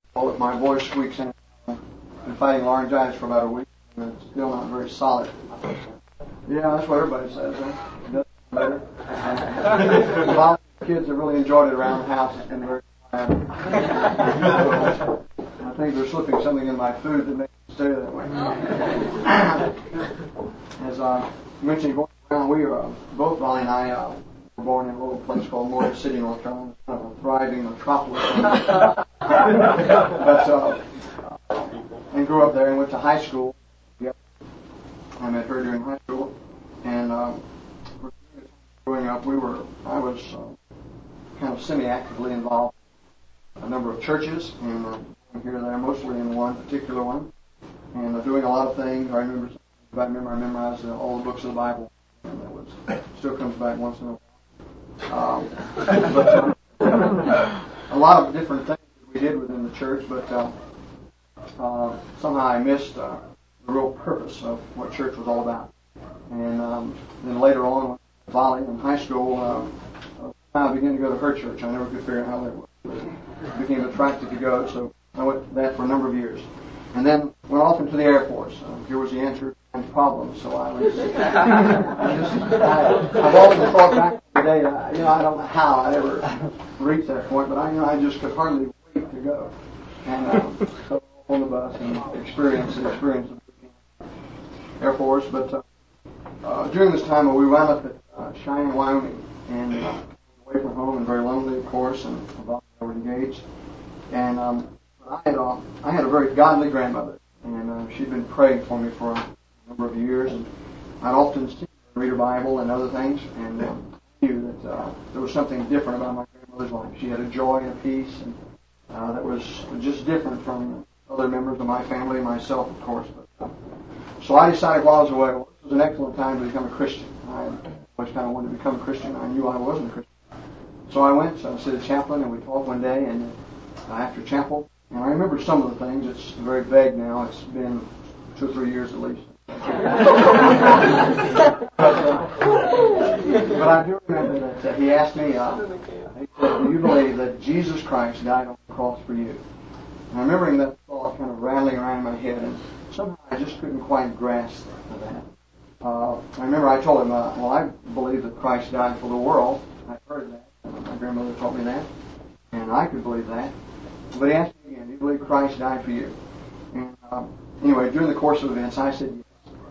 Well, if my voice squeaks in, I've been fighting laryngitis for about a week, and it's still not very solid. Yeah, that's what everybody says, huh? It doesn't matter. A lot of kids have really enjoyed it around the house. It's been very quiet. I think they're slipping something in my food that makes it stay that way. As I mentioned, going around, we both Molly and I were born in a little place called Moore City, North Carolina. It's kind of a thriving metropolis. And grew up there and went to high school. Yep. I met her during high school, and growing up, I was kind of semi-actively involved in a number of churches, and here and there, mostly in one particular one, and doing a lot of things. I memorized all the books of the Bible, and that still comes back once in a while. But a lot of different things that we did within the church, but somehow I missed the real purpose of what church was all about. And then later on, Volley in high school, I began to go to her church. I never could figure out how that was. I became attracted to go, so I went to that for a number of years. And then went off into the Air Force. Here was the answer to problems, so I was. I've often thought back to the day. I don't know how I ever reached that point, but I just could hardly wait to go. And so on the bus and experience of the Air Force. But during this time, we wound up at Cheyenne, Wyoming, and away from home and very lonely, of course, and were engaged. And I had a very godly grandmother, and she'd been praying for me for a number of years, and I'd often see her read her Bible and other things, and knew that there was something different about my grandmother's life. She had a joy and a peace, and that was just different from other members of my family and myself, of course. But, so I decided while I was away, this was an excellent time to become a Christian. I always kind of wanted to become a Christian. I knew I wasn't a Christian. So I went, I said a chaplain, and we talked one day, and after chapel, and I remember some of the things. It's very vague now. It's been 2 or 3 years at least. But I do remember that he asked me, he said, do you believe that Jesus Christ died on the cross for you? And I'm remembering that thought kind of rattling around in my head, and somehow I just couldn't quite grasp that. I remember I told him, well, I believe that Christ died for the world. I've heard that. My grandmother taught me that, and I could believe that. But he asked me again, do you believe Christ died for you? And anyway, during the course of events, I said yes.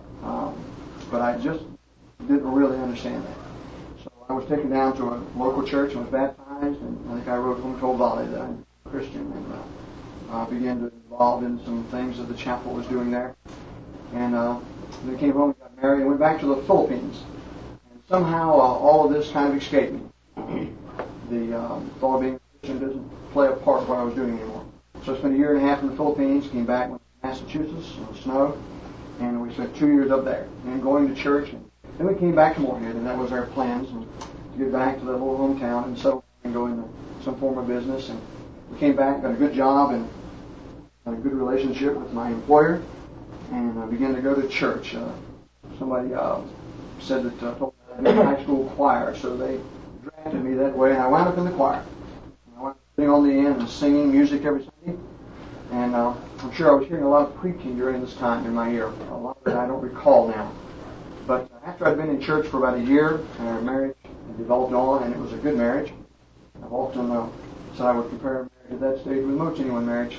But I just didn't really understand that. So I was taken down to a local church and was baptized, and I think I wrote home to Volley that I'm a Christian, and began to involve in some things that the chapel was doing there. And then came home and got married and went back to the Philippines. And somehow all of this kind of escaped me. The thought of being a Christian doesn't play a part in what I was doing anymore. So I spent 1.5 years in the Philippines, came back, went to Massachusetts in the snow, and we spent 2 years up there, and going to church. And then we came back to Morehead, and that was our plans, and to get back to that little hometown and so and go into some form of business. And we came back, got a good job, and had a good relationship with my employer, and I began to go to church. Somebody said that told me I did a high school choir, so they drafted me that way, and I wound up in the choir. And I wound up sitting on the end and singing music every Sunday. And I'm sure I was hearing a lot of preaching during this time in my ear. A lot of it I don't recall now. But after I'd been in church for about 1 year, our marriage developed on, and it was a good marriage. I've often said I would compare marriage at that stage with most anyone marriage.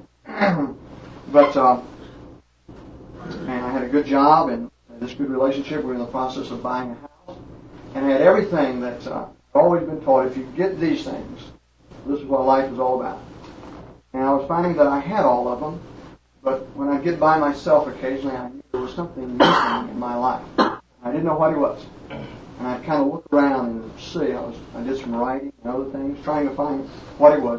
But and I had a good job and this good relationship. We were in the process of buying a house, and I had everything that I've always been taught. If you get these things, this is what life is all about. And I was finding that I had all of them, but when I get by myself occasionally, I knew there was something missing in my life. I didn't know what it was. And I'd kind of look around and see. I did some writing and other things, trying to find what it was.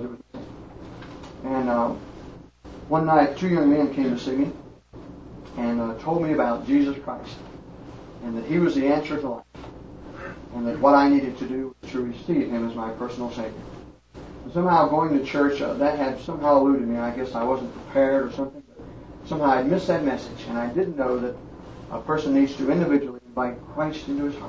And one night, 2 young men came to see me and told me about Jesus Christ, and that He was the answer to life, and that what I needed to do was to receive Him as my personal Savior. Somehow going to church, that had somehow eluded me. I guess I wasn't prepared or something. But somehow I missed that message, and I didn't know that a person needs to individually invite Christ into his heart.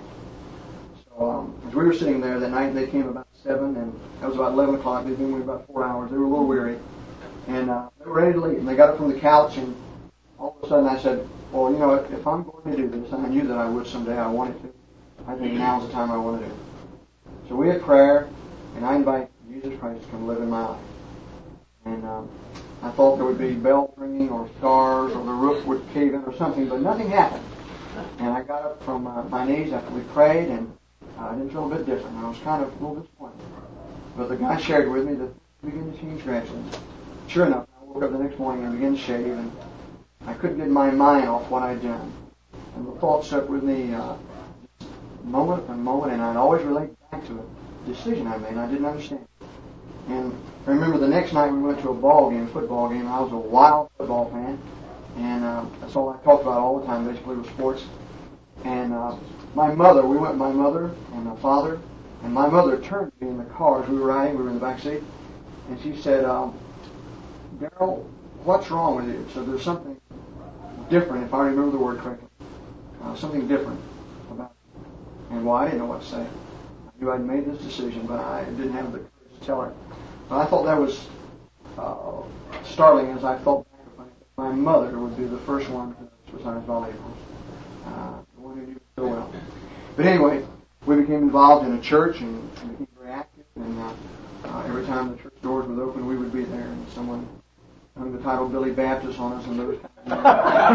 So as we were sitting there that night, they came about 7, and that was about 11 o'clock. They'd been with me about 4 hours. They were a little weary. And were ready to leave. And they got up from the couch, and all of a sudden I said, well, you know, if I'm going to do this, and I knew that I would someday, I wanted to, I think now's the time I want to do it. So we had prayer, and I invite Jesus Christ to come live in my life. And I thought there would be bells ringing or stars or the roof would cave in or something, but nothing happened. And I got up from my knees after we prayed, and I didn't feel a bit different. I was kind of a little disappointed. But the guy shared with me that it began to change gradually. Sure enough, I woke up the next morning and began to shave, and I couldn't get my mind off what I'd done. And the thought stuck with me moment upon moment, and I'd always relate back to a decision I made, and I didn't understand. And I remember the next night we went to a ball game, football game. I was a wild football fan, and that's all I talked about all the time, basically, was sports. And my mother, we went with my mother and my father, and my mother turned to me in the car as we were riding. We were in the back seat, and she said, Darrell, what's wrong with you? So there's something different, if I remember the word correctly, something different about it. And well, I didn't know what to say. I knew I'd made this decision, but I didn't have the courage to tell her. But I thought that was startling as I thought back about it. My mother would be the first one to besides Valley the one who knew so well. But anyway, we became involved in a church and became very active. And every time the church doors would open, we would be there, and someone hung the title Billy Baptist on us and those kinds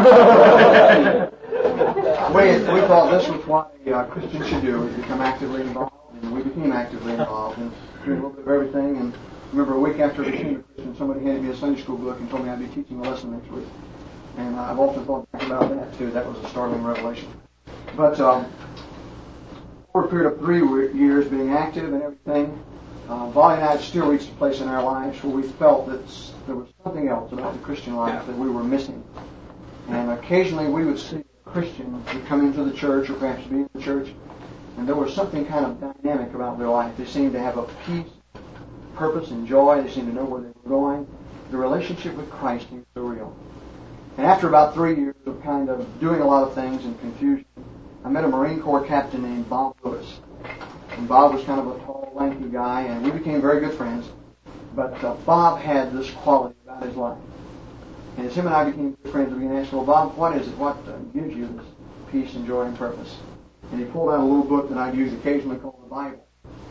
of things. We thought this was what a Christian should do, is become actively involved, and we became actively involved and doing a little bit of everything. And I remember a week after I became a Christian, somebody handed me a Sunday school book and told me I'd be teaching a lesson next week. And I've often thought back about that too. That was a startling revelation. But over a period of 3 years being active and everything, Valley and I had still reached a place in our lives where we felt that there was something else about the Christian life that we were missing. And occasionally we would see a Christian who come into the church or perhaps be in the church, and there was something kind of dynamic about their life. They seemed to have a peace, purpose, and joy. They seemed to know where they were going. The relationship with Christ seemed so real. And after about 3 years of kind of doing a lot of things in confusion, I met a Marine Corps captain named Bob Lewis. And Bob was kind of a tall, lanky guy, and we became very good friends. But Bob had this quality about his life. And as him and I became good friends, we asked, well, Bob, what is it? What gives you this peace and joy and purpose? And he pulled out a little book that I'd use occasionally called the Bible.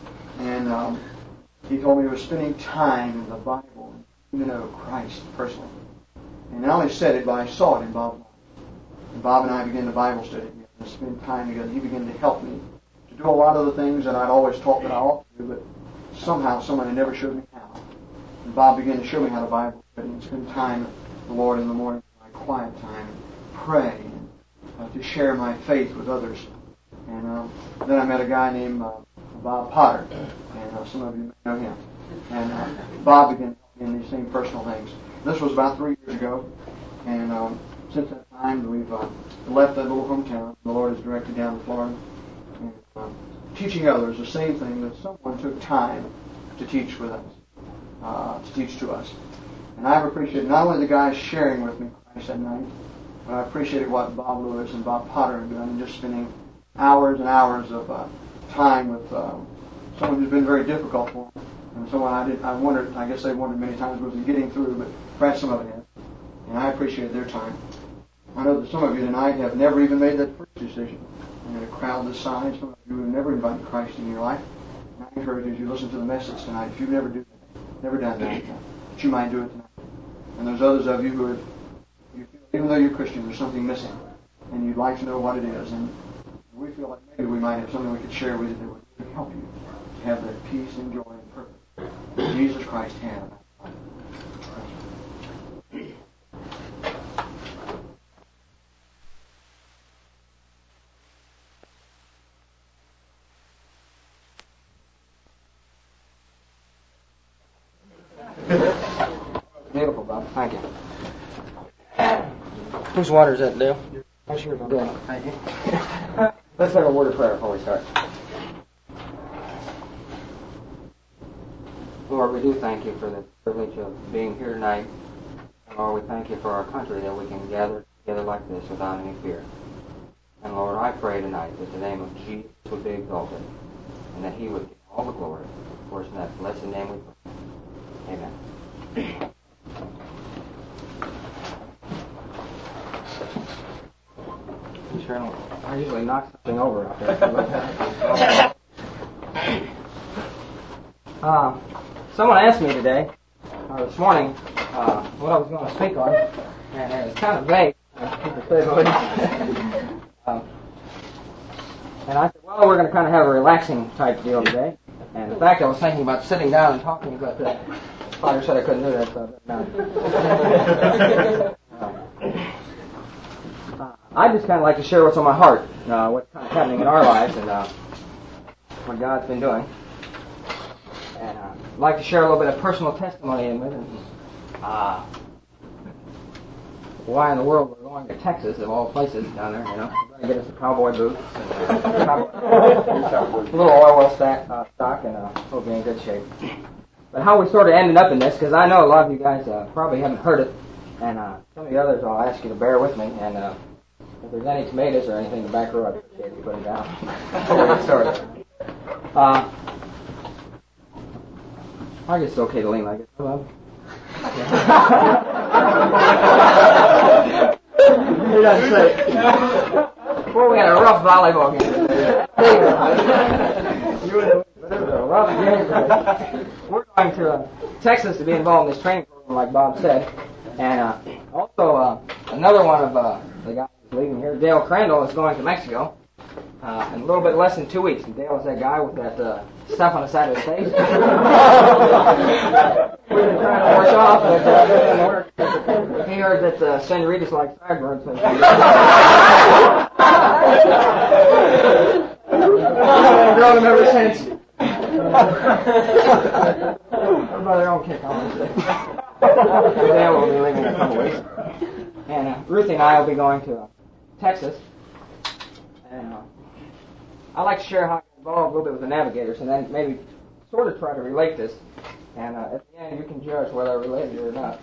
And he told me he was spending time in the Bible and to know Christ personally. And not only said it, but I saw it in Bob's life. And Bob and I began to Bible study together and spend time together. He began to help me to do a lot of the things that I'd always taught that I ought to do, but somehow somebody never showed me how. And Bob began to show me how to Bible study and spend time with the Lord in the morning, my quiet time, and pray, and to share my faith with others. And then I met a guy named Bob Potter, and some of you may know him. And Bob began in these same personal things. This was about 3 years ago, and since that time we've left that little hometown. The Lord has directed down to Florida, and teaching others the same thing that someone took time to teach with us, to teach to us. And I've appreciated not only the guys sharing with me Christ that night, but I appreciated what Bob Lewis and Bob Potter have done, just spending hours and hours of time with someone who's been very difficult for them. And someone I wondered, I guess they wondered many times, was he getting through, but perhaps some of it has. And I appreciate their time. I know that some of you tonight have never even made that first decision. And in a crowd this size, some of you have never invited Christ into your life. And I encourage you, as you listen to the message tonight, if you've never done that, that you might do it tonight. And there's others of you who have, you feel, even though you're Christian, there's something missing. And you'd like to know what it is. And we feel like maybe we might have something we could share with you that would really help you to have that peace and joy and purpose that Jesus Christ had. Beautiful, Bob. Thank you. Whose water is that, Dale? I'm sure about that. Thank you. Let's have a word of prayer before we start. Lord, we do thank you for the privilege of being here tonight. And Lord, we thank you for our country that we can gather together like this without any fear. And Lord, I pray tonight that the name of Jesus would be exalted and that he would get all the glory. Of course, in that blessed name we pray. Amen. preacher, and I usually knock something over out there. Someone asked me today, or this morning, what I was going to speak on, and it was kind of vague, to say the least. And I said, well, we're going to kind of have a relaxing type deal today. And in fact, I was thinking about sitting down and talking, but Father said I couldn't do that, so I just kind of like to share what's on my heart, what's kind of happening in our lives, and what God's been doing. And I'd like to share a little bit of personal testimony in with why in the world we're going to Texas, of all places, down there, you know. We're going to get us some cowboy boots, and a little oil well stock, and we'll be in good shape. But how we sort of ended up in this, because I know a lot of you guys probably haven't heard it, and some of the others I'll ask you to bear with me, and if there's any tomatoes or anything in the back row, I'd appreciate you putting down. We'll get started. I guess it's okay to lean like it. Hello. He doesn't say. Well, we had a rough volleyball game. We're going to Texas to be involved in this training program, like Bob said. And also, another one of the guys who's leaving here, Dale Crandall, is going to Mexico in a little bit less than 2 weeks. And Dale is that guy with that stuff on the side of his face. We've been trying to wash off, but it doesn't work. He heard that senoritas like sideburns. I've grown him ever since. By their own kick, Dale will be leaving in a couple weeks. And Ruthie and I will be going to Texas. And I'd like to share how I got involved a little bit with the Navigators, and then maybe sort of try to relate this. And at the end, you can judge whether I related it or not.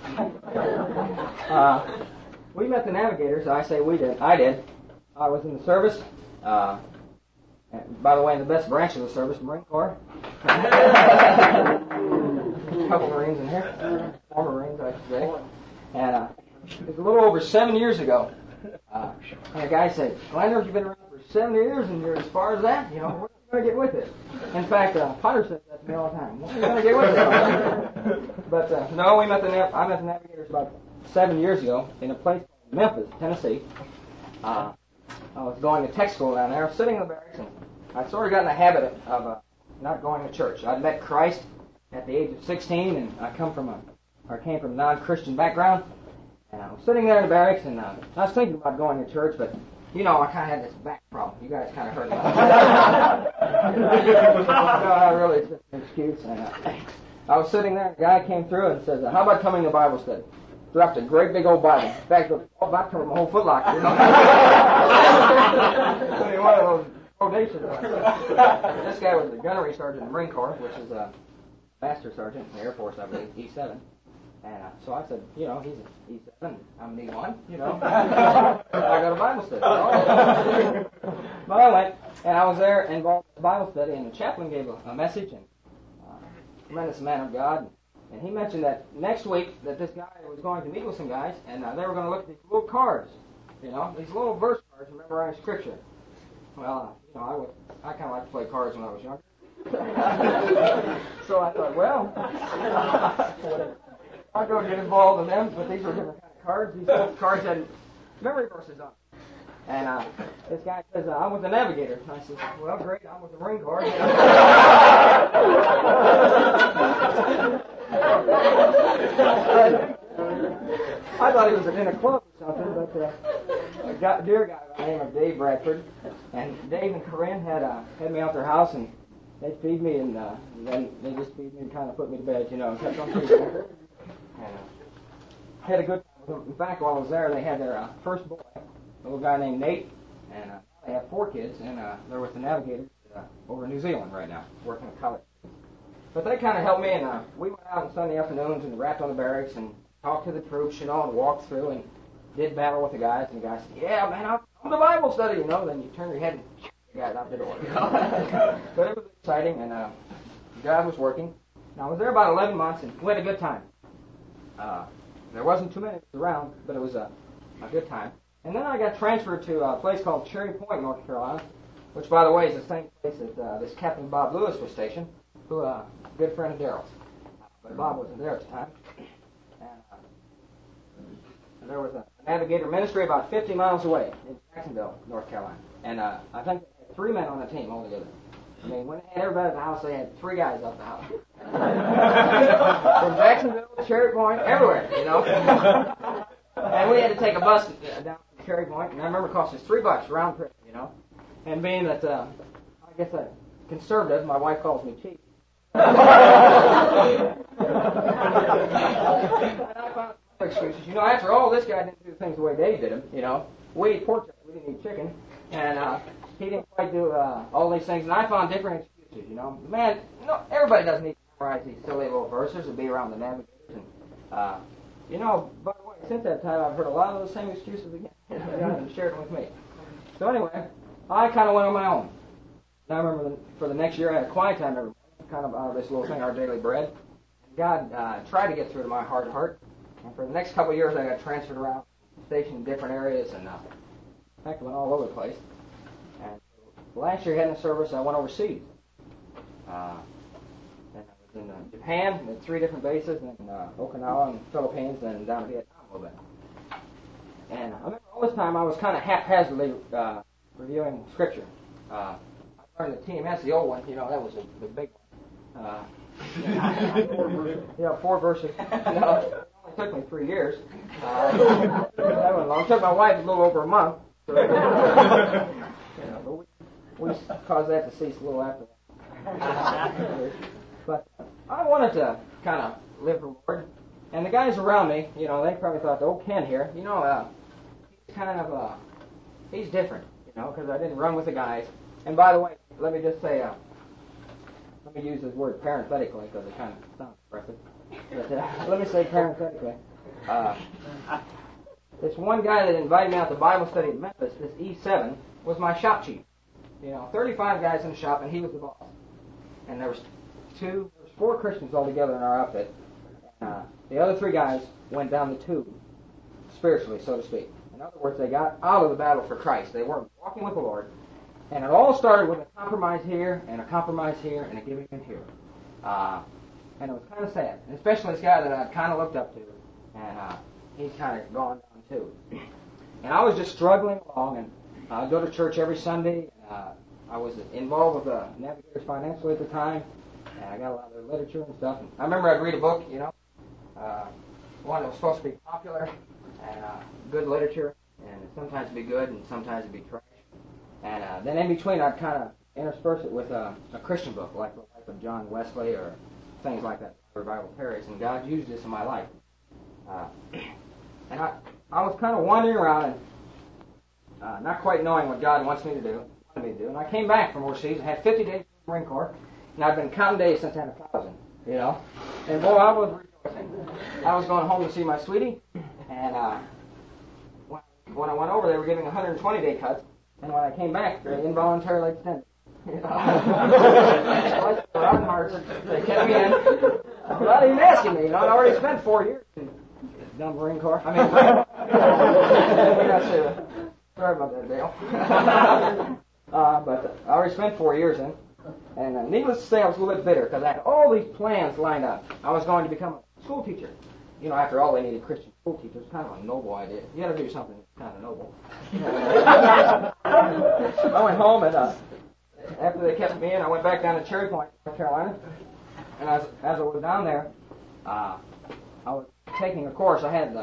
We met the Navigators. I say we did. I did. I was in the service. And by the way, in the best branch of the service, Marine Corps. A couple Marines in here. Former Marines, I should say. And it was a little over 7 years ago. And a guy said, Glenn, you've been around for 7 years and you're as far as that? You know, we're going to get with it. In fact, Potter says that to me all the time. We're going to get with it. But no, I met the Navigators about 7 years ago in a place called Memphis, Tennessee. I was going to tech school down there. I was sitting in the barracks, and I sort of got in the habit of not going to church. I'd met Christ at the age of 16, and I came from a non-Christian background. And I was sitting there in the barracks, and I was thinking about going to church, but you know, I kind of had this back problem. You guys kind of heard about it. No, really, it's just an excuse. And I was sitting there, and a guy came through and says, "How about coming to Bible study?" Dropped a great big old Bible. In fact, it was all about to my whole footlocker, you know. One of those quotations. This guy was a gunnery sergeant in the Marine Corps, which is a master sergeant in the Air Force, I believe, E7. And so I said, you know, he's an E7, I'm an E1, you know. I got a Bible study. But I went, and I was there involved in the Bible study, and the chaplain gave a message, and a tremendous man of God. And he mentioned that next week that this guy was going to meet with some guys, and they were going to look at these little cards, you know, these little verse cards and memorize Scripture. Well, you know, I kind of liked to play cards when I was younger. So I thought, well, I'll go get involved in them, but these were different kind of cards. These cards had memory verses on them. And this guy says, I'm with the Navigator. And I said, well, great, I'm with the Marine Corps. I thought he was in a club or something, but a dear guy by the name of Dave Bradford, and Dave and Corinne had me out their house, and they'd feed me, and then they just feed me and kind of put me to bed, you know, and kept on feeding me. And had a good time. In fact, while I was there, they had their first boy, a little guy named Nate, and they have 4 kids, and they're with the Navigators over in New Zealand right now, working at college. But they kind of helped me, and we went out on Sunday afternoons and rapped on the barracks and talked to the troops, you know, and walked through and did battle with the guys. And the guys said, yeah, man, I'm the Bible study, you know. Then you turn your head and the guys out the door. You know? But it was exciting, and God was working. Now, I was there about 11 months, and we had a good time. There wasn't too many around, but it was a good time. And then I got transferred to a place called Cherry Point, North Carolina, which, by the way, is the same place that this Captain Bob Lewis was stationed, who a good friend of Daryl's. But Bob wasn't there at the time. And there was a Navigator ministry about 50 miles away in Jacksonville, North Carolina. And I think they had 3 men on the team altogether. I mean, when they had everybody at the house, they had 3 guys up the house. From Jacksonville, Cherry Point, everywhere, you know. And we had to take a bus down to Cherry Point, and I remember it cost us $3 round trip, you know. And being that, I guess I'm conservative, my wife calls me cheap. And I found some excuses. You know, after all, this guy didn't do things the way Dave did them, you know. We ate pork chops, we didn't eat chicken. And he didn't quite do all these things. And I found different excuses, you know. Man, no, everybody doesn't need to memorize these silly little verses and be around the Navigators. And, you know, by the way, since that time, I've heard a lot of those same excuses again. And shared them with me. So anyway, I kind of went on my own. And I remember for the next year, I had a quiet time every morning, kind of out of this little thing, Our Daily Bread. And God tried to get through to my heart. And for the next couple of years, I got transferred around, stationed in different areas, and in fact, I went all over the place. And last year, heading the service, I went overseas. And I was in Japan, at 3 different bases, and Okinawa and Philippines, and down to Vietnam a little bit. And I remember all this time I was kind of haphazardly reviewing Scripture. I learned the TMS, the old one, you know, that was the big one. 4 verses. You know, it only took me 3 years. That wasn't long. It took my wife a little over a month. So, you know, but we caused that to cease a little after that. But I wanted to kind of live for the Lord. And the guys around me, you know, they probably thought, old Ken here, you know, he's kind of, he's different, you know, because I didn't run with the guys. And by the way, let me just say, let me use this word parenthetically because it kind of sounds impressive. But let me say parenthetically. This one guy that invited me out to Bible study at Memphis, this E7, was my shop chief. You know, 35 guys in the shop, and he was the boss. And there was 4 Christians altogether in our outfit. The other 3 guys went down the tube, spiritually, so to speak. In other words, they got out of the battle for Christ. They weren't walking with the Lord. And it all started with a compromise here, and a compromise here, and a giving in here. And it was kind of sad. And especially this guy that I kind of looked up to. And he's kind of gone down too. And I was just struggling along, and I'd go to church every Sunday. I was involved with the Navigators financially at the time. And I got a lot of their literature and stuff. And I remember I'd read a book, you know, one that was supposed to be popular and good literature, and sometimes be good and sometimes it'd be trash. And then in between, I'd kind of intersperse it with a Christian book, like the life of John Wesley or things like that, Revival Paris. And God used this in my life. And I was kind of wandering around and not quite knowing what God wants me to do. And I came back from overseas and had 50 days in the Marine Corps. And I've been counting days since I had 1,000, you know. And boy, I was rejoicing. I was going home to see my sweetie, and when I went over, they were giving 120-day cuts. And when I came back, they involuntarily extended. You know. They kept me in without even asking me. You know, I'd already spent 4 years in the Marine Corps. I mean, sorry about that, Dale. But I already spent 4 years in. And needless to say, I was a little bit bitter because I had all these plans lined up. I was going to become a school teacher. You know, after all, they needed Christian school teachers. Kind of a noble idea. You got to do something kind of noble. I went home, and after they kept me in, I went back down to Cherry Point, North Carolina. And as I was down there, I was taking a course. I had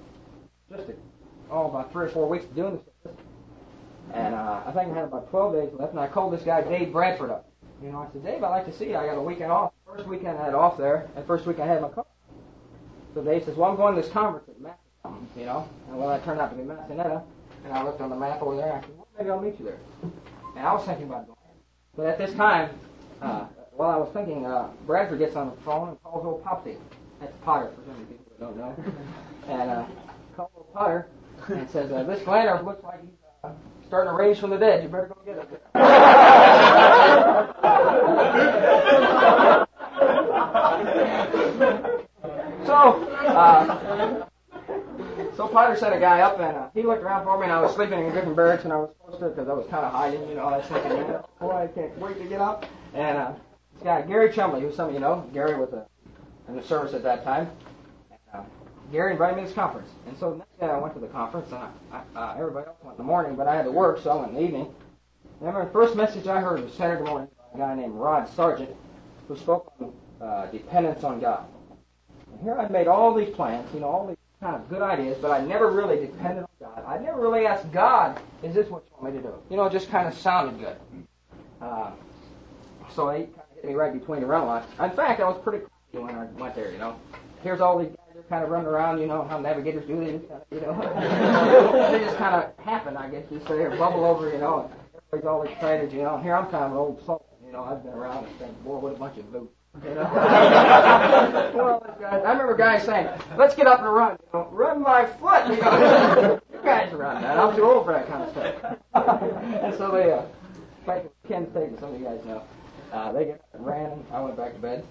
about 3 or 4 weeks doing this. And I think I had about 12 days left, and I called this guy, Dave Bradford, up. You know, I said, Dave, I'd like to see you. I got a weekend off. First weekend I had off there, and first week I had my car. So Dave says, well, I'm going to this conference at Massachusetts, you know. And well, that turned out to be Massachusetts. And I looked on the map over there, and I said, well, maybe I'll meet you there. And I was thinking about going. But at this time, while I was thinking, Bradford gets on the phone and calls old Popsy. That's Potter, for some people that don't know. And calls old Potter and says, this Glanner looks like he's starting to raise from the dead. You better go get him. So Potter sent a guy up, and he looked around for me, and I was sleeping in a different barracks than I was supposed to because I was kind of hiding, you know. I was thinking, man, boy, I can't wait to get up. And this guy, Gary Chumley, who some of you know, Gary was in the service at that time. And, Gary invited me to this conference. And so the next day I went to the conference, and everybody else went in the morning, but I had to work, so I went in the evening. And I remember the first message I heard was Saturday morning by a guy named Rod Sargent, who spoke on dependence on God. And here I'd made all these plans, you know, all these kind of good ideas, but I never really depended on God. I never really asked God, is this what you want me to do? You know, it just kind of sounded good. So he kind of hit me right between the rental lines. In fact, I was pretty cocky when I went there, you know. Here's all these guys that are kind of running around, you know, how navigators do this, you know. They just kind of happen, I guess you say, or bubble over, you know. Everybody's all excited, you know. Here I'm kind of an old soul, you know. I've been around and think, boy, what a bunch of loot. You know? Well, guys, I remember guys saying, let's get up and run, you know. Run my foot, you know. You guys run that. I'm too old for that kind of stuff. And so they, like Ken State, some of you guys know, they get up and ran, and I went back to bed.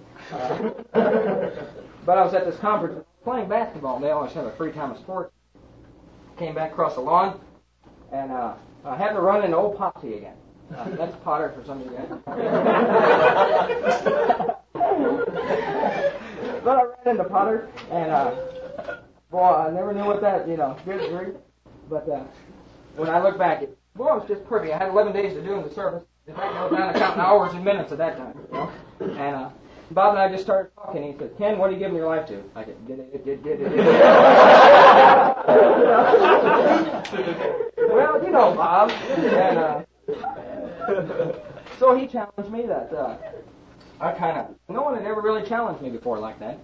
But I was at this conference playing basketball, and they always have a free time of sports. Came back across the lawn, and I happened to run into old Popsy again. That's Potter for some of you guys. But I ran into Potter, and boy, I never knew what that, you know, good grief. But when I look back, it was just perfect. I had 11 days to do in the service. In fact, I was down to counting hours and minutes at that time, you know. And Bob and I just started talking. He said, "Ken, what are you giving your life to?" I said, Well, you know, Bob. And so he challenged me that no one had ever really challenged me before like that.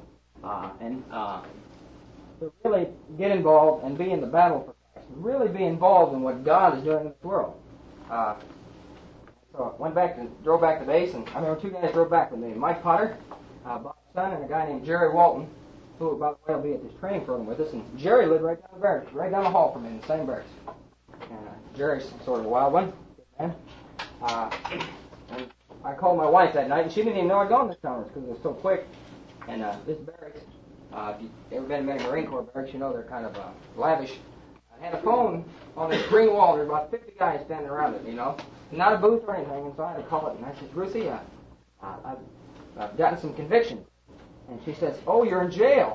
To really get involved and be in the battle for Christ, really be involved in what God is doing in this world. So I went back and drove back to base, and I remember two guys drove back with me, Mike Potter, Bob's son, and a guy named Jerry Walton, who, by the way, will be at this training program with us. And Jerry lived right down the barracks, right down the hall from me in the same barracks. And Jerry's sort of a wild one, man. And I called my wife that night, and she didn't even know I'd gone to this conference because it was so quick. And this barracks, if you've ever been in many Marine Corps barracks, you know they're kind of lavish. I had a phone on this green wall. There's about 50 guys standing around it, you know. Not a booth or anything, and so I had to call it. And I said, Ruthie, I've gotten some convictions. And she says, oh, you're in jail.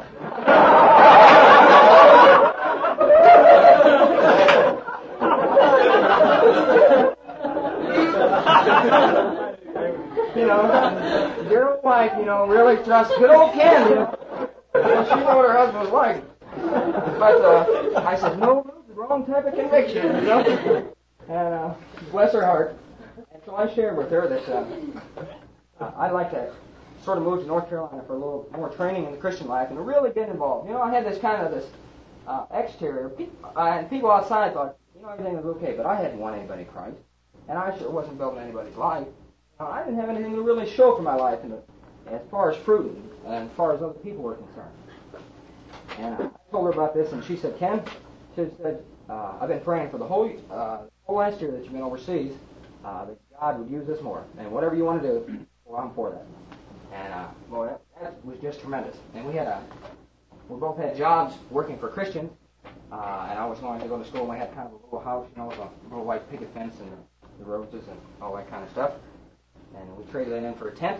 You know, dear old wife, you know, really trusts good old Ken, you know. She knew what her husband was like. But I said, no, the wrong type of conviction, you know. And bless her heart. And so I shared with her that I'd like to sort of move to North Carolina for a little more training in the Christian life and to really get involved. You know, I had this kind of this exterior, and people outside thought, you know, everything was okay, but I hadn't won anybody to Christ, and I sure wasn't building anybody's life. I didn't have anything to really show for my life as far as fruit and as far as other people were concerned. And I told her about this, and she said, Ken, she said, I've been praying for the whole last year that you've been overseas, that God would use this more. And whatever you want to do, well, I'm for that. And, boy, that was just tremendous. And we both had jobs working for Christians, and I was going to go to school, and we had kind of a little house, you know, with a little white picket fence and the roses and all that kind of stuff. And we traded that in for a tent.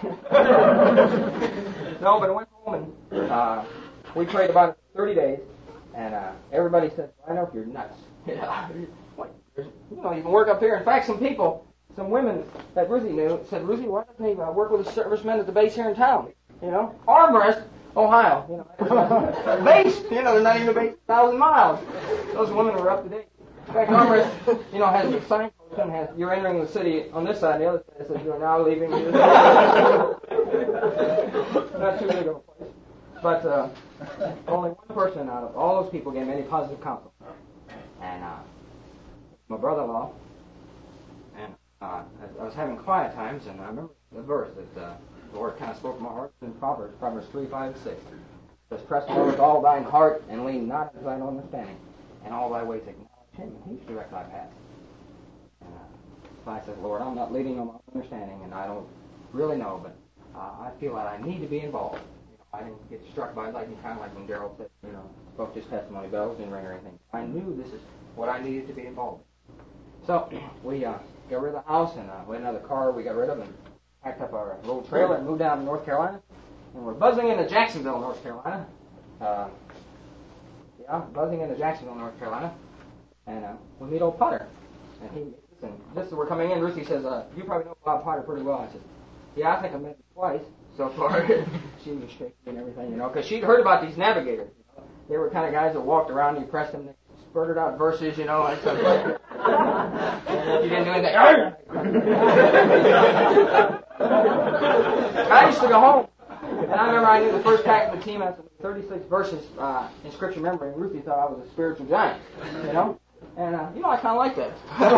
No, but I went home, and we prayed about it for 30 days, and everybody said, I know if you're nuts. You know, you can work up here. In fact, some women that Ruthie knew said, Ruthie, why doesn't he work with the servicemen at the base here in town? You know, Armrest, Ohio. You know, base. You know, they're not even a base 1,000 miles. Those women were up to date. In fact, Armrest, you know, has a signpost and has you're entering the city on this side, and the other side says you're now leaving. Not too big of a place, but only one person out of all those people gave me any positive counsel, and my brother-in-law. And I was having quiet times, and I remember the verse that the Lord kind of spoke to my heart in Proverbs 3:5-6. It says, "Trust the Lord with all thine heart, and lean not unto thine own understanding, and all thy ways acknowledge Him, and He shall direct thy path." And so I said, Lord, I'm not leading on my own understanding, and I don't really know, but I feel that I need to be involved. You know, I didn't get struck by lightning, kind of like when Daryl said, spoke his testimony bells, didn't ring or anything. I knew this is what I needed to be involved in. So we got rid of the house, and we had another car we got rid of, and packed up our little trailer and moved down to North Carolina. And we're buzzing into Jacksonville, North Carolina. Buzzing into Jacksonville, North Carolina. And we meet old Potter. And he meets us, and just as we're coming in, Ruthie says, you probably know Bob Potter pretty well. I said, yeah, I think I've met him twice so far. She was shaking and everything, because she'd heard about these navigators. They were kind of guys that walked around, you pressed them, they spurted out verses, and stuff like that. And if you didn't do anything, I used to go home, and I remember I knew the first pack of the team had 36 verses in scripture memory, and Ruthie thought I was a spiritual giant, And, I kind of like that.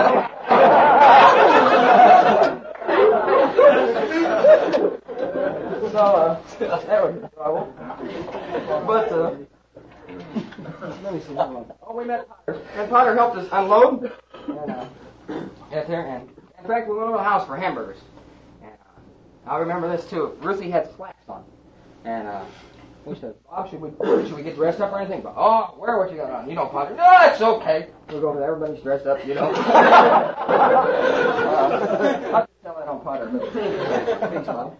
So, that was trouble. But, let me see. We met Potter. And Potter helped us unload. And, there. And, in fact, we went to the house for hamburgers. And I remember this, too. Ruthie had slacks on. And we said, Bob, should we get dressed up or anything? But, wear what you got on. Potter. No, it's okay. We'll go over there. Everybody's dressed up, I can tell that on Potter. But thanks, Bob.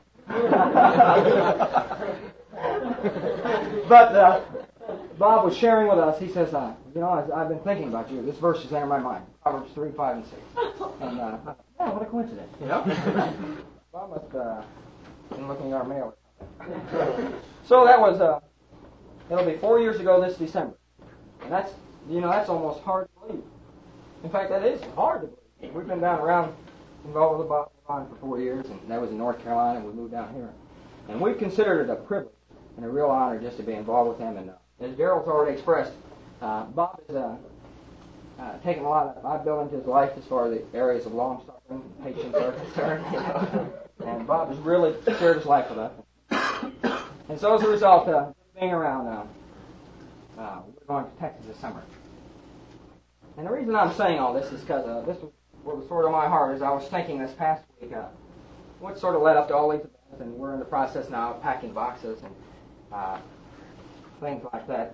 But Bob was sharing with us. He says, I've been thinking about you. This verse is in my mind. Proverbs 3, 5, and 6. And I thought, what a coincidence, Bob must have been looking at our mail. So that was, it'll be 4 years ago this December. And that's almost hard to believe. In fact, that is hard to believe. We've been down around involved with the Bible for 4 years, and that was in North Carolina, and we moved down here. And we've considered it a privilege and a real honor just to be involved with him. And as Daryl's already expressed, Bob has taken a lot of, I've built into his life as far as the areas of long-suffering, patience are concerned. And Bob has really shared his life with us. And so as a result, being around, we're going to Texas this summer. And the reason I'm saying all this is because this was what was sort of my heart as I was thinking this past week, what sort of led up to all these events, and we're in the process now of packing boxes and things like that.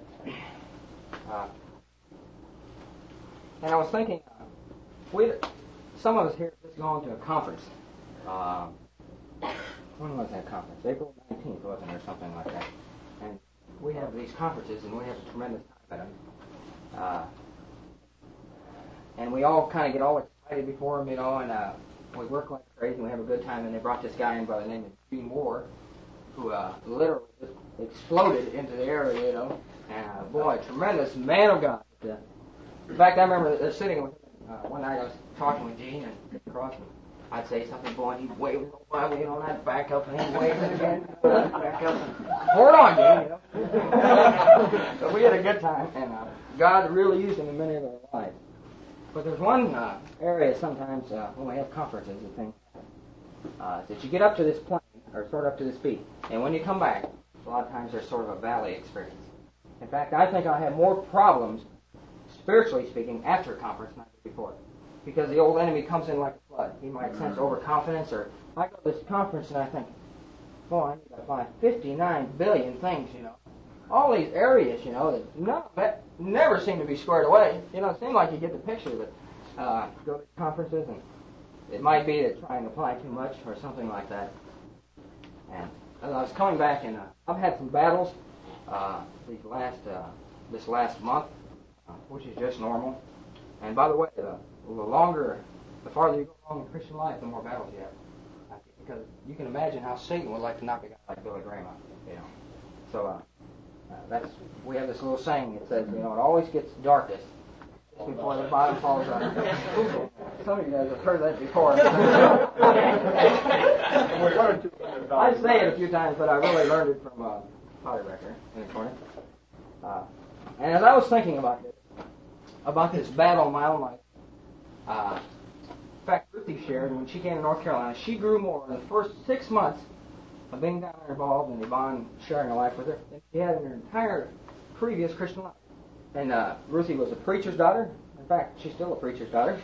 And I was thinking, some of us here are just going to a conference. When was that conference? April 19th, wasn't it, or something like that? And we have these conferences, and we have a tremendous time at them. And we all kind of get all excited before them, and we work like crazy, and we have a good time. And they brought this guy in by the name of Gene Moore, who literally just exploded into the area, And boy, tremendous man of God. In fact, I remember sitting with him one night. I was talking with Gene and across me. I'd say something, boy, and he'd wave his old Bible, and I'd back up, and he'd wave it again, back up, and pour it on, Gene, So we had a good time, and God really used him in many of our lives. But there's one area sometimes when we have conferences and things that you get up to this plane, or sort of up to this peak, and when you come back, a lot of times there's sort of a valley experience. In fact, I think I have more problems, spiritually speaking, after a conference than I did before. Because the old enemy comes in like a flood. He might sense overconfidence, or I go to this conference and I think, boy, I need to find 59 billion things, All these areas, that never seem to be squared away. It seems like you get the picture, but go to conferences, and it might be that trying to apply too much or something like that. And as I was coming back, and I've had some battles this last month, which is just normal. And by the way, the farther you go along in Christian life, the more battles you have. Because you can imagine how Satan would like to knock a guy like Billy Graham out. So we have this little saying. It says, it always gets darkest just before the bottom falls out. Some of you guys have heard that before. I say it a few times, but I really learned it from Potter Becker in the corner. And as I was thinking about this battle in my own life, in fact, Ruthie shared when she came to North Carolina, she grew more in the first 6 months of being down there involved and Yvonne sharing her life with her than she had in her entire previous Christian life. And Ruthie was a preacher's daughter. In fact, she's still a preacher's daughter.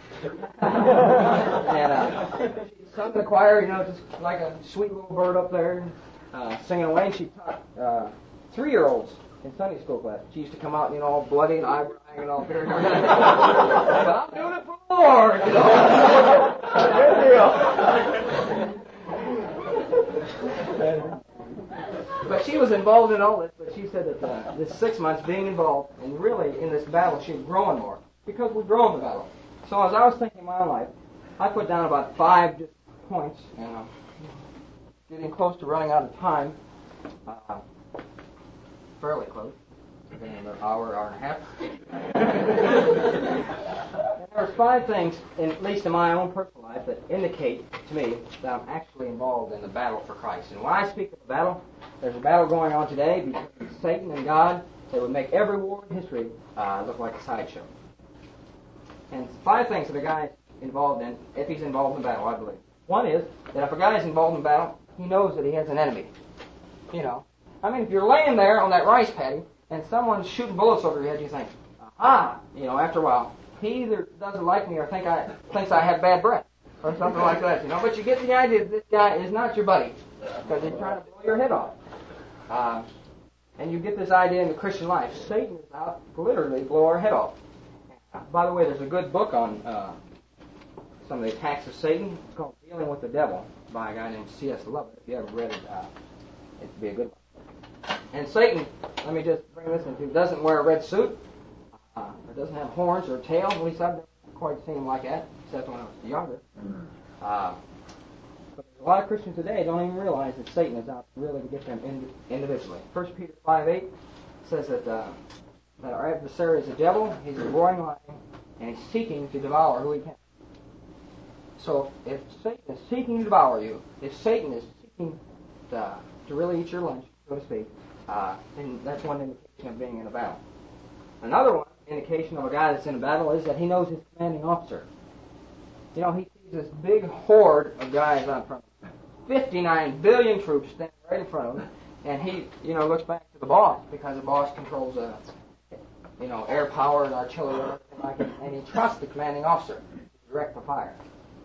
And she sung in the choir, just like a sweet little bird up there. singing away, and she taught 3-year-olds in Sunday school class. She used to come out, all bloody and eyebrow hanging off here. But I'm doing it for the Lord, Good deal. But she was involved in all this, but she said that this 6 months being involved, and really in this battle, she was growing more, because we grow in the battle. So as I was thinking in my own life, I put down about 5 different points, and getting close to running out of time, fairly close, been another hour and a half. And there's 5 things, at least in my own personal life, that indicate to me that I'm actually involved in the battle for Christ. And when I speak of a battle, there's a battle going on today between Satan and God that would make every war in history look like a sideshow. And 5 things that a guy is involved in, if he's involved in battle, I believe. One is that if a guy is involved in battle, he knows that he has an enemy. If you're laying there on that rice paddy and someone's shooting bullets over your head, you think, aha, after a while, he either doesn't like me or thinks I have bad breath or something like that, But you get the idea that this guy is not your buddy because he's trying to blow your head off. And you get this idea in the Christian life. Satan is out to literally blow our head off. By the way, there's a good book on some of the attacks of Satan. It's called Dealing with the Devil by a guy named C.S. Lovett. If you haven't read it, it'd be a good one. And Satan, let me just bring this into, doesn't wear a red suit, or doesn't have horns or tail. At least I've never quite seen him like that, except when I was younger. But there's a lot of Christians today don't even realize that Satan is out really to get them individually. 1 Peter 5:8 says that our adversary is the devil. He's a roaring lion, and he's seeking to devour who he can. So if Satan is seeking to devour you, if Satan is seeking to really eat your lunch, so to speak, then that's one indication of being in a battle. Another one indication of a guy that's in a battle is that he knows his commanding officer. He sees this big horde of guys out in front of him. 59 billion troops standing right in front of him, and he, looks back to the boss because the boss controls, air power and artillery and everything like it, and he trusts the commanding officer to direct the fire.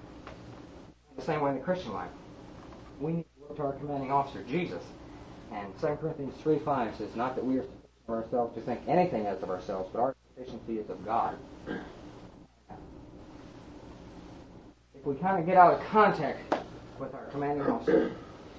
The same way in the Christian life. We need to look to our commanding officer, Jesus. And 2 Corinthians 3:5 says, not that we are sufficient of ourselves to think anything as of ourselves, but our sufficiency is of God. If we kind of get out of contact with our commanding officer,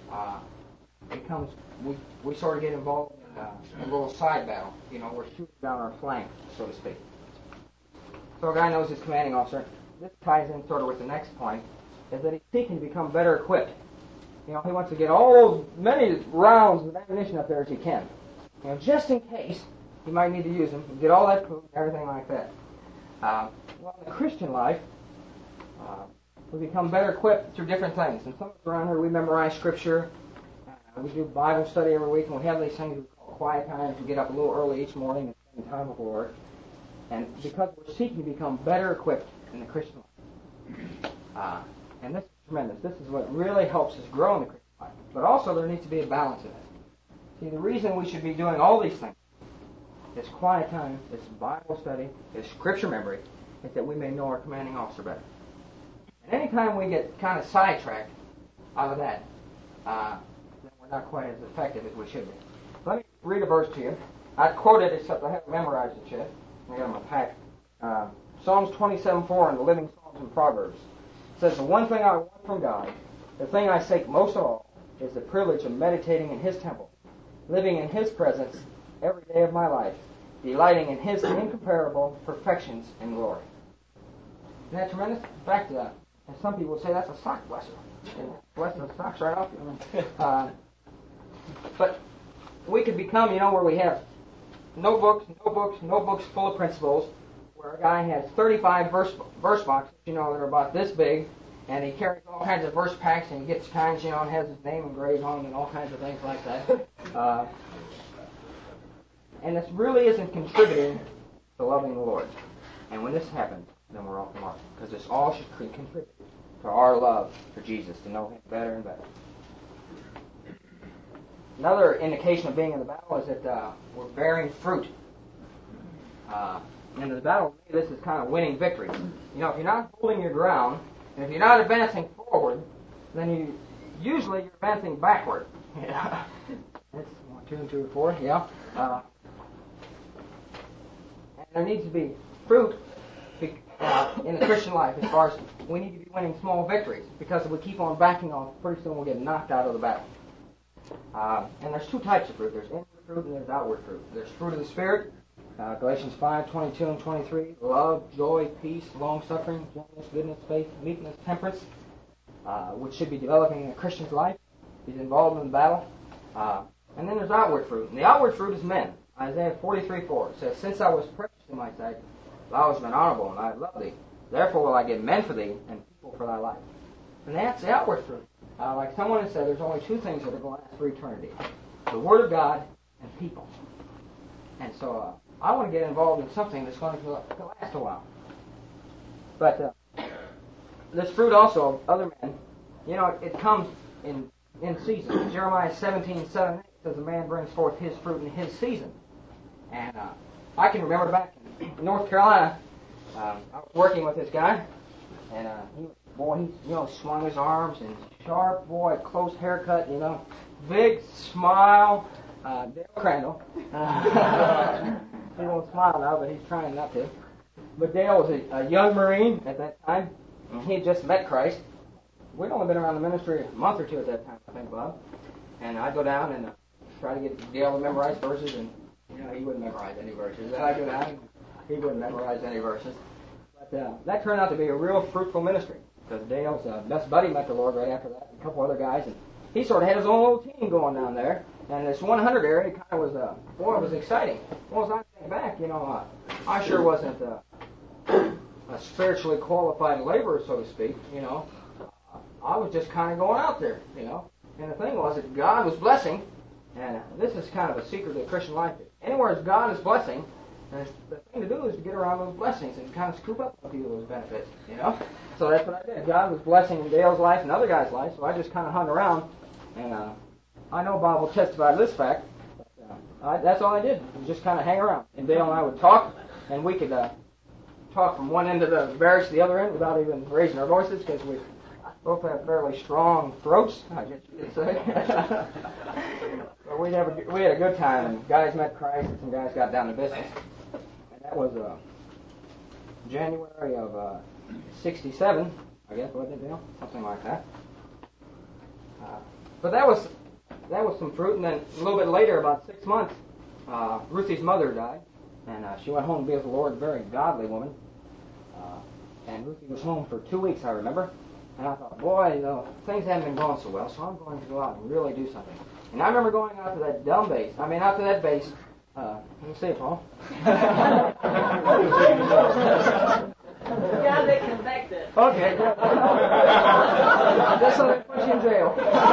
we sort of get involved in a little side battle. We're shooting down our flank, so to speak. So a guy knows his commanding officer. This ties in sort of with the next point, is that he's seeking to become better equipped. He wants to get all those many rounds of ammunition up there as he can. Just in case he might need to use them, get all that food and everything like that. Well, in the Christian life, we become better equipped through different things. And some of us around here, we memorize Scripture. We do Bible study every week, and we have these things we call quiet times. We get up a little early each morning and spend time with the Lord. And because we're seeking to become better equipped in the Christian life. And this is tremendous. This is what really helps us grow in the Christian life. But also there needs to be a balance in it. See, the reason we should be doing all these things, this quiet time, this Bible study, this Scripture memory, is that we may know our commanding officer better. And any time we get kind of sidetracked out of that, then we're not quite as effective as we should be. Let me read a verse to you. I quote it, except I haven't memorized it yet. I got it in my pack. Psalms 27:4 in the Living Psalms and Proverbs. It says, the one thing I want from God, the thing I seek most of all, is the privilege of meditating in His temple, living in His presence every day of my life, delighting in His incomparable perfections and glory. Isn't that tremendous? In fact, and some people would say that's a sock blesser. Blessing the socks right off you. But we could become, where we have notebooks full of principles, where a guy has 35 verse boxes, that are about this big, and he carries all kinds of verse packs, and he gets kinds, and has his name engraved on them and all kinds of things like that. And this really isn't contributing to loving the Lord. And when this happens, then we're off the mark. Because this all should contribute to our love for Jesus, to know Him better and better. Another indication of being in the battle is that we're bearing fruit. And in the battle, this is kind of winning victory. If you're not holding your ground, and if you're not advancing forward, then you're advancing backward. Yeah. That's 1, 2, and 2, 4. Yeah. And there needs to be fruit in the Christian life as far as we need to be winning small victories, because if we keep on backing off, pretty soon we'll get knocked out of the battle. And there's two types of fruit. There's inward fruit and there's outward fruit. There's fruit of the Spirit, Galatians 5, 22 and 23, love, joy, peace, long-suffering, gentleness, goodness, faith, meekness, temperance, which should be developing in a Christian's life. He's involved in the battle. And then there's outward fruit. And the outward fruit is men. Isaiah 43:4 says, Since I was precious in my sight, thou hast been honorable, and I have loved thee. Therefore will I give men for thee, and people for thy life. And that's the outward fruit. Like someone has said, there's only two things that are going to last for eternity. The Word of God and people. And so I want to get involved in something that's going to last a while. But this fruit also of other men, it comes in season. Jeremiah 17:7 says a man brings forth his fruit in his season. And I can remember back in North Carolina, I was working with this guy, and he swung his arms and sharp, close haircut, big smile, Dale Crandall. He won't smile now, but he's trying not to. But Dale was a young Marine at that time, and he had just met Christ. We'd only been around the ministry a month or two at that time, I think, Bob. And I'd go down and try to get Dale to memorize verses, and he wouldn't memorize any verses. Then I'd go down and he wouldn't memorize any verses. But that turned out to be a real fruitful ministry, because Dale's best buddy met the Lord right after that, and a couple other guys, and he sort of had his own little team going down there. And this 100 area kind of was, it was exciting. Well, as I think back, I sure wasn't a spiritually qualified laborer, so to speak, I was just kind of going out there, And the thing was that God was blessing, and this is kind of a secret of the Christian life. Anywhere God is blessing, the thing to do is to get around those blessings and kind of scoop up a few of those benefits, So that's what I did. God was blessing in Dale's life and other guys' lives, so I just kind of hung around. And I know Bob will testify to this fact. But, that's all I did, was just kind of hang around. And Dale and I would talk, and we could talk from one end of the barracks to the other end without even raising our voices, because we both have fairly strong throats, I guess you could say. But we had a good time, and guys met Christ, and some guys got down to business. And that was January of 67, I guess, wasn't it, Dale? Something like that. But that was some fruit, and then a little bit later, about 6 months, Ruthie's mother died, and she went home to be with the Lord, a very godly woman. And Ruthie was home for 2 weeks, I remember. And I thought, boy, things haven't been going so well, so I'm going to go out and really do something. And I remember going out to that out to that base. Let me see it, Paul. Yeah, they convicted. Okay, good. Just so they put you in jail.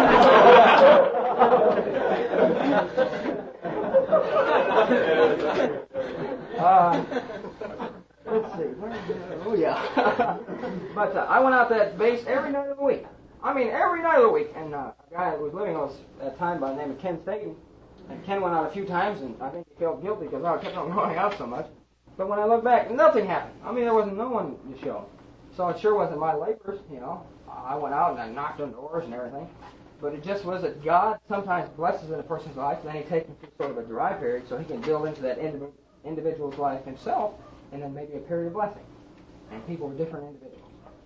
Let's see. Oh, yeah. But I went out to that base every night of the week. I mean, every night of the week. And a guy that was living with us at that time by the name of Ken Staten. And Ken went out a few times, and I think he felt guilty because I kept on going out so much. But when I look back, nothing happened. I mean, there wasn't no one to show. So it sure wasn't my labors, I went out and I knocked on doors and everything. But it just was that God sometimes blesses in a person's life, and then he takes him through sort of a dry period so he can build into that individual's life himself, and then maybe a period of blessing. And people were different individuals.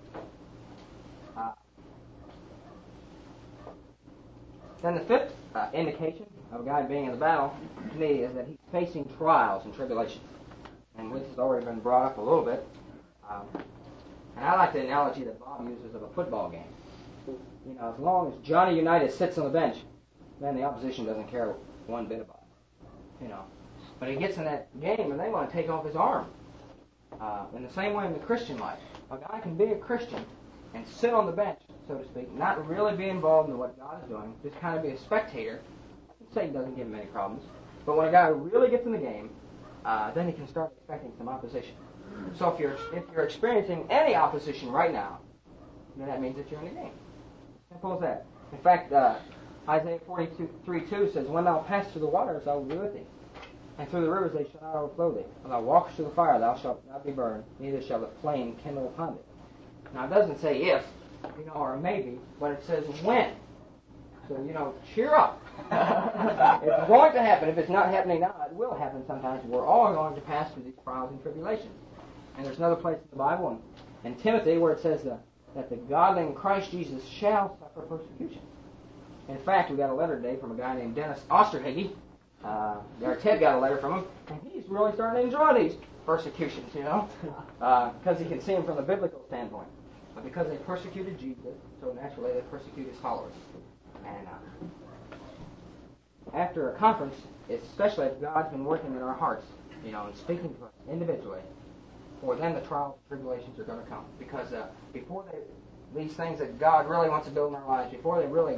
Then the fifth indication of a guy being in the battle, to me, is that he's facing trials and tribulations. And this has already been brought up a little bit. And I like the analogy that Bob uses of a football game. As long as Johnny Unitas sits on the bench, then the opposition doesn't care one bit about it. But he gets in that game and they want to take off his arm. In the same way in the Christian life, a guy can be a Christian and sit on the bench, so to speak, not really be involved in what God is doing, just kind of be a spectator. Satan doesn't give him any problems. But when a guy really gets in the game, then he can start expecting some opposition. So if you're experiencing any opposition right now, then that means that you're in the game. Simple as that. In fact, Isaiah 43:2 says, When thou passest through the waters, I will be with thee. And through the rivers they shall not overflow thee. When thou walkest through the fire, thou shalt not be burned, neither shall the flame kindle upon thee. Now it doesn't say if, or maybe, but it says when. So, cheer up. It's going to happen. If it's not happening now, it will happen sometimes. We're all going to pass through these trials and tribulations. And there's another place in the Bible, in Timothy, where it says that the godly in Christ Jesus shall suffer persecution. In fact, we got a letter today from a guy named Dennis Osterhage. Our Ted got a letter from him, and he's really starting to enjoy these persecutions, because he can see them from the biblical standpoint. But because they persecuted Jesus, so naturally they persecute his followers. And after a conference, especially if God's been working in our hearts, and speaking to us individually, for then the trials and tribulations are going to come. Because before these things that God really wants to build in our lives, before they really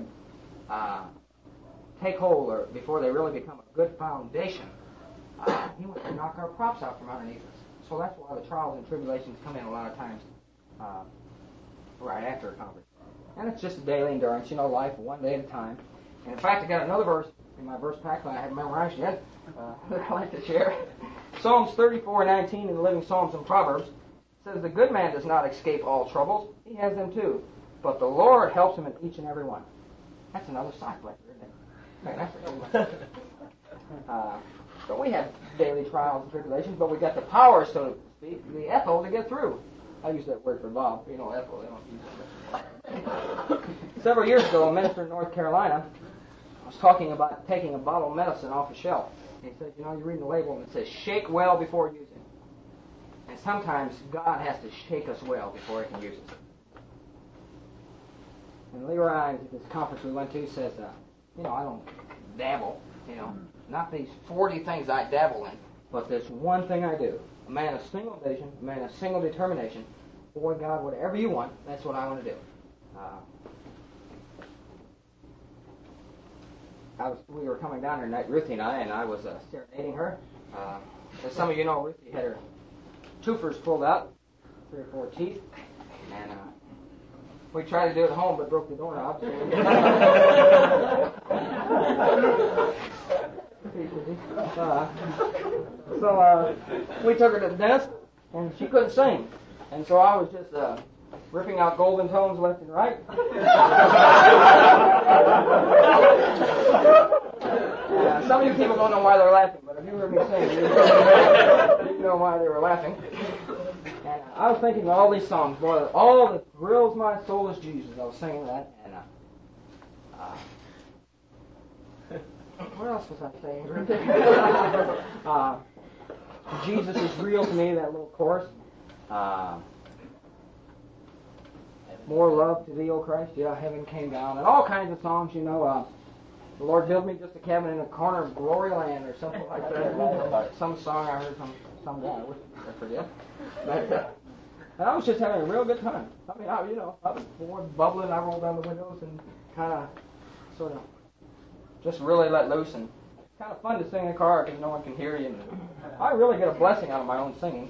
take hold, or before they really become a good foundation, He wants to knock our props out from underneath us. So that's why the trials and tribulations come in a lot of times right after a conference. And it's just a daily endurance, life one day at a time. And in fact, I got another verse in my verse pack that I haven't memorized yet that I like to share. Psalms 34:19 in the Living Psalms and Proverbs says, "The good man does not escape all troubles. He has them too. But the Lord helps him in each and every one." That's another side flavor, isn't it? Man, that's a good one. So we have daily trials and tribulations, but we got the power, so to speak, the ethyl to get through. I use that word for Bob. Ethyl, they don't use that. Several years ago, a minister in North Carolina was talking about taking a bottle of medicine off a shelf. He said, you're reading the label and it says, shake well before using. And sometimes God has to shake us well before He can use us. And Lee Ryan, at this conference we went to, says, I don't dabble, not these 40 things I dabble in, but there's one thing I do. A man of single vision, a man of single determination. Boy, God, whatever you want, that's what I want to do. We were coming down here tonight, Ruthie and I was serenading her. As some of you know, Ruthie had her twofers pulled out, 3 or 4 teeth, and we tried to do it at home, but broke the doorknob. So we took her to the dentist, and she couldn't sing, and so I was just ripping out golden tones left and right. Some of you people don't know why they're laughing, but if you heard me sing, you know why they were laughing. And I was thinking of all these songs. Boy, all that thrills my soul is Jesus. I was singing that, and what else was I saying? Jesus is real to me, that little chorus. More love to thee, O Christ. Yeah, heaven came down. And all kinds of songs, the Lord built me just a cabin in a corner of glory land or something like that. Some song I heard from some guy. I forget. But, and I was just having a real good time. I mean, I was bubbling. I rolled down the windows and kind of, sort of, just really let loose. And it's kind of fun to sing in a car because no one can hear you. And I really get a blessing out of my own singing.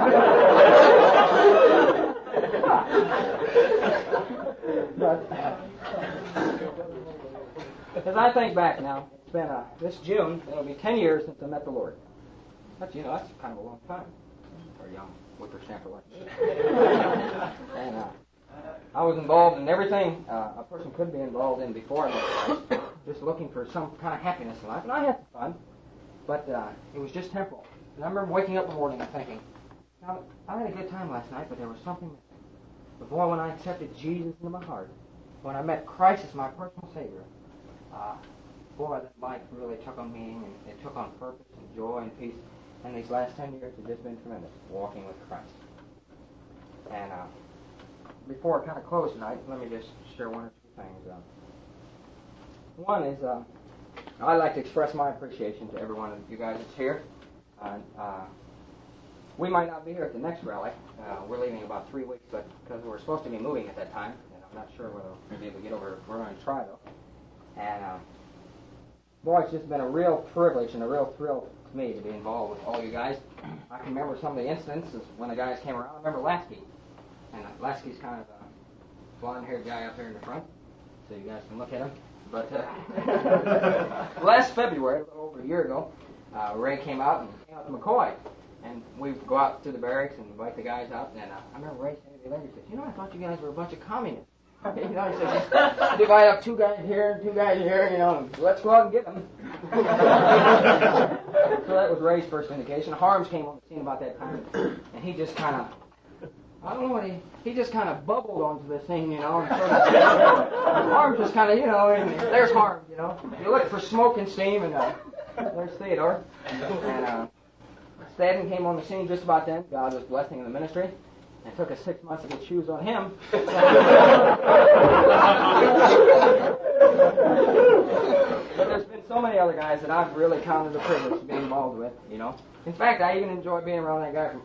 But as I think back now, it's been this June, it'll be 10 years since I met the Lord. That's kind of a long time for a young whippersnapper like me. And I was involved in everything a person could be involved in before I met Christ, just looking for some kind of happiness in life. And I had some fun, but it was just temporal. And I remember waking up in the morning and thinking, I had a good time last night, but there was something missing. But boy, when I accepted Jesus into my heart, when I met Christ as my personal Savior, boy, that life really took on meaning, and it took on purpose and joy and peace. And these last 10 years have just been tremendous, walking with Christ. And before I kind of close tonight, let me just share one or two things. One is, I'd like to express my appreciation to every one of you guys that's here. We might not be here at the next rally. We're leaving in about 3 weeks, but because we're supposed to be moving at that time, and I'm not sure whether we'll be able to get over. We're going to try, though. And boy, it's just been a real privilege and a real thrill to me to be involved with all you guys. I can remember some of the instances when the guys came around. I remember Lasky. And Lasky's kind of a blonde-haired guy up here in the front, so you guys can look at him. But last February, a little over a year ago, Ray came out to McCoy. And we'd go out to the barracks and invite the guys out. And I remember Ray saying to me later, he said, I thought you guys were a bunch of communists. You know, he says, just divide up 2 guys here and 2 guys here, you know, and let's go out and get them. So that was Ray's first indication. Harms came on the scene about that time, and he just kind of, I don't know what he just kind of bubbled onto this thing, you know, and sort of, Harms just kind of, you know, and there's Harms, you know. You look for smoke and steam, and there's Theodore. And Stadden came on the scene just about then. God was blessing the ministry. It took us 6 months to get shoes on him. But there's been so many other guys that I've really counted the privilege to be involved with, you know. In fact, I even enjoy being around that guy from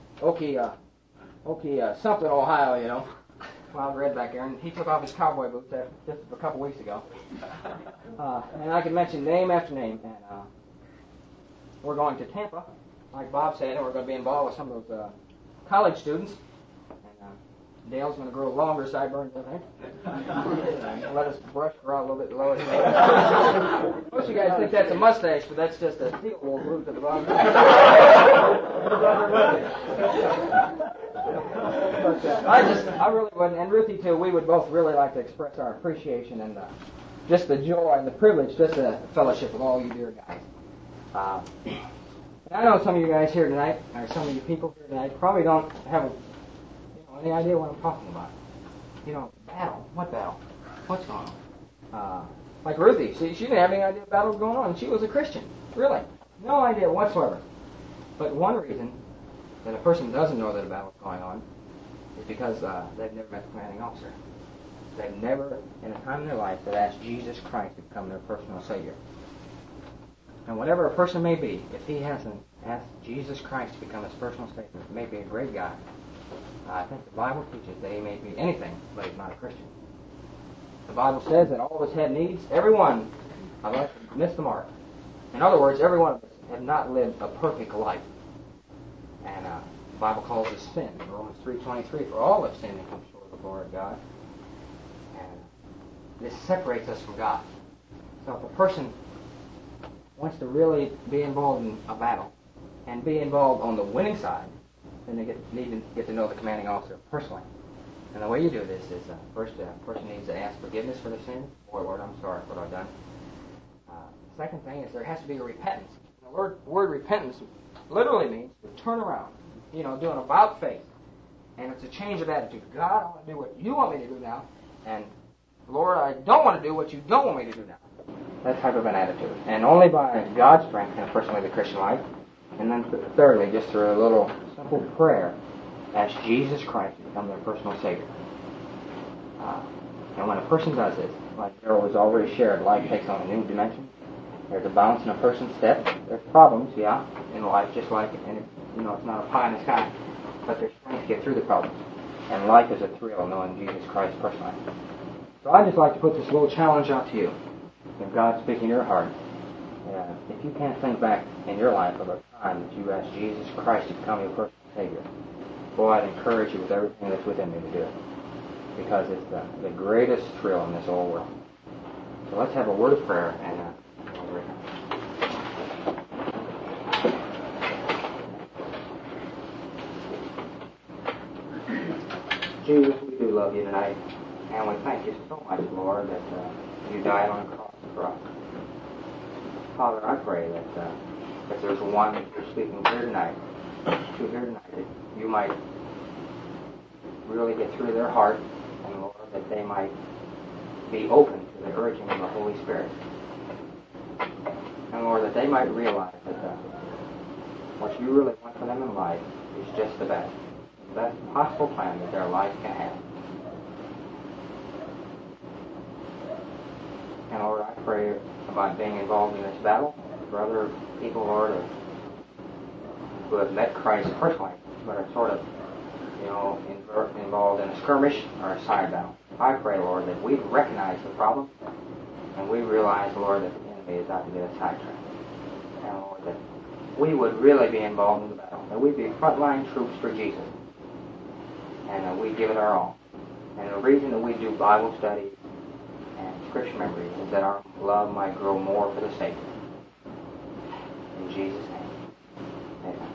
Okie, something, Ohio, you know. Wild Red back there, and he took off his cowboy boots just a couple weeks ago. And I could mention name after name. And we're going to Tampa, like Bob said, and we're going to be involved with some of those college students. And Dale's going to grow longer sideburns, I think. And let us brush her out a little bit lower. Most of you guys think that's a mustache, but that's just a steel wool root at the bottom. I really wouldn't, and Ruthie too, we would both really like to express our appreciation and just the joy and the privilege, just the fellowship with all you dear guys. And I know some of you guys here tonight, or some of you people here tonight, probably don't have any idea what I'm talking about. You know, battle. What battle? What's going on? Like Ruthie, she didn't have any idea what battle was going on, and she was a Christian. Really. No idea whatsoever. But one reason that a person doesn't know that a battle is going on is because they've never met the commanding officer. They've never, in a time in their life, that asked Jesus Christ to become their personal Savior. And whatever a person may be, if he hasn't asked Jesus Christ to become his personal Savior, he may be a great guy. I think the Bible teaches that he may be anything, but he's not a Christian. The Bible says that all of us have needs. Every one of us missed the mark. In other words, every one of us have not lived a perfect life. And the Bible calls us sin. In Romans 3:23, for all have sinned and come short of the glory of God. And this separates us from God. So if a person wants to really be involved in a battle and be involved on the winning side, then they need to get to know the commanding officer personally. And the way you do this is, first, a person needs to ask forgiveness for their sins. Boy, Lord, I'm sorry for what I've done. Second thing is there has to be a repentance. The word repentance literally means to turn around, do an about face. And it's a change of attitude. God, I want to do what you want me to do now. And, Lord, I don't want to do what you don't want me to do now. That type of an attitude. And only by God's strength can a person live the Christian life. And then thirdly, just through a little simple prayer, ask Jesus Christ to become their personal Savior. And when a person does this, like Darrell has already shared, life takes on a new dimension. There's a bounce in a person's step. There's problems, in life, just like, and it's not a pie in the sky, but there's strength to get through the problems. And life is a thrill knowing Jesus Christ personally. So I'd just like to put this little challenge out to you. If God's speaking in your heart, if you can't think back in your life of a time that you asked Jesus Christ to become your personal Savior, boy, I'd encourage you with everything that's within me to do it. Because it's the greatest thrill in this whole world. So let's have a word of prayer and Jesus, we do love you tonight, and we thank you so much, Lord, that you died on the cross for us. Father, I pray that if there's one that you're speaking here tonight, that you might really get through their heart, and Lord, that they might be open to the urging of the Holy Spirit. And Lord, that they might realize that what you really want for them in life is just the best possible plan that their life can have. And Lord, I pray about being involved in this battle for other people, Lord, who have met Christ personally, but are sort of, involved in a skirmish or a side battle. I pray, Lord, that we recognize the problem, and we realize, Lord, that the enemy is out to get us sidetracked. And Lord, that we would really be involved in the battle, that we'd be frontline troops for Jesus, and that we give it our all. And the reason that we do Bible study and Scripture memory is that our love might grow more for the Savior. In Jesus' name, amen.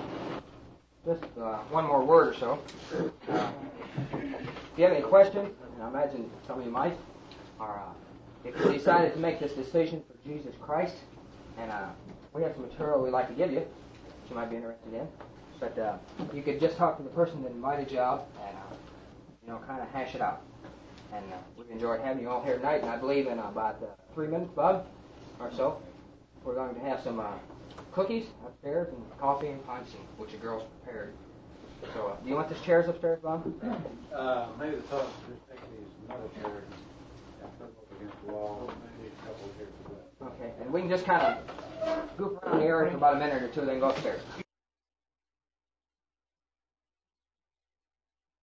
Just one more word or so. If you have any questions, and I imagine some of you might, are if you decided to make this decision for Jesus Christ, and we have some material we'd like to give you, that you might be interested in. But you could just talk to the person that invited you out, and kind of hash it out. And we've enjoyed having you all here tonight. And I believe in about 3 minutes, Bob, or so, we're going to have some cookies upstairs and coffee and punch, which the girls prepared. So, do you want these chairs upstairs, Bob? Maybe the thought is just take these metal chairs and put them up against the wall. Maybe a couple of chairs as well. Okay, and we can just kind of goof around the area for about a minute or two, then go upstairs.